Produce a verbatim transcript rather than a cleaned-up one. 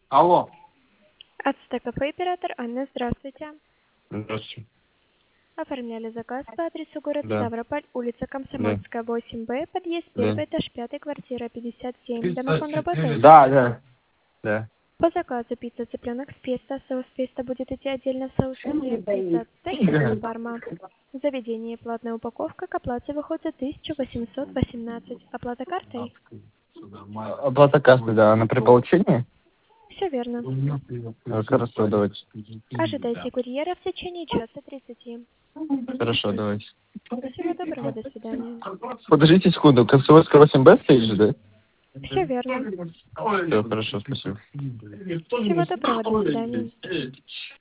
Алло. Ацтек кафе оператор Анна, здравствуйте. Здравствуйте. Оформляли заказ по адресу город Да. Ставрополь, улица Да. Комсомольская, восемь Б, подъезд Да. первый, этаж пятый, квартира пятьдесят семь. Домофон работает? Да, да. Да. По заказу пицца цыпленок с песто, соус песто будет идти отдельно в соусе, пицца тахини парма. Заведение, платная упаковка, к оплате выходит тысяча восемьсот восемнадцать. Оплата картой? Оплата кассы, да. Она при получении? Все верно. Э, Хорошо, давайте. Ожидайте курьера в течение часа тридцати. Хорошо, давайте. Всего доброго, до свидания. Подождите секунду. Комсомольская восемь Б стоит же, да? Все верно. Все, хорошо, спасибо. Всего доброго, до свидания.